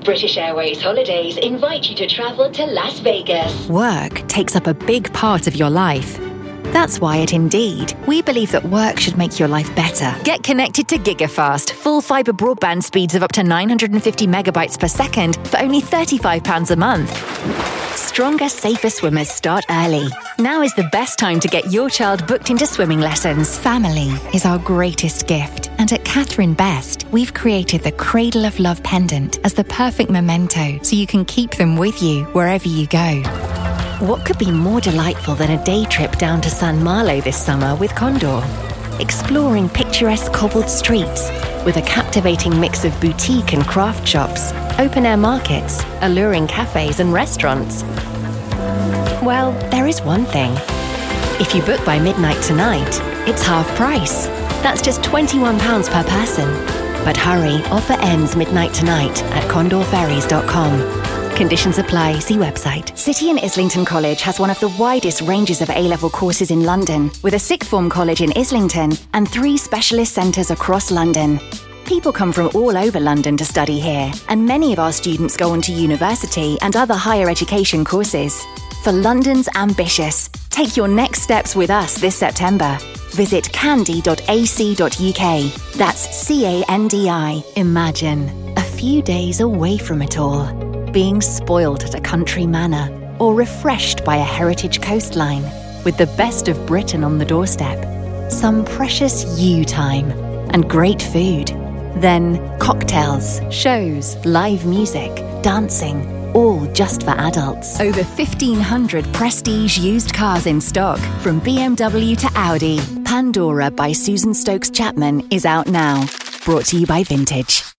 British Airways Holidays invite you to travel to Las Vegas. Work takes up a big part of your life. That's why at Indeed, we believe that work should make your life better. Get connected to GigaFast, full fibre broadband speeds of up to 950 megabytes per second for only £35 a month. Stronger, safer swimmers start early. Now is the best time to get your child booked into swimming lessons. Family is our greatest gift. And at Catherine Best, we've created the Cradle of Love pendant as the perfect memento so you can keep them with you wherever you go. What could be more delightful than a day trip down to San Malo this summer with Condor? Exploring picturesque cobbled streets with a captivating mix of boutique and craft shops, open-air markets, alluring cafes and restaurants. Well, there is one thing. If you book by midnight tonight, it's half price. That's just £21 per person. But hurry, offer ends midnight tonight at condorferries.com. Conditions apply. See website. City and Islington College has one of the widest ranges of A-level courses in London, with a sixth form college in Islington and 3 specialist centres across London. People come from all over London to study here, and many of our students go on to university and other higher education courses. For London's ambitious, take your next steps with us this September. Visit candy.ac.uk. That's CANDI. Imagine a few days away from it all. Being spoilt at a country manor or refreshed by a heritage coastline with the best of Britain on the doorstep. Some precious you time and great food. Then cocktails, shows, live music, dancing, all just for adults. Over 1,500 prestige used cars in stock from BMW to Audi. Pandora by Susan Stokes Chapman is out now. Brought to you by Vintage.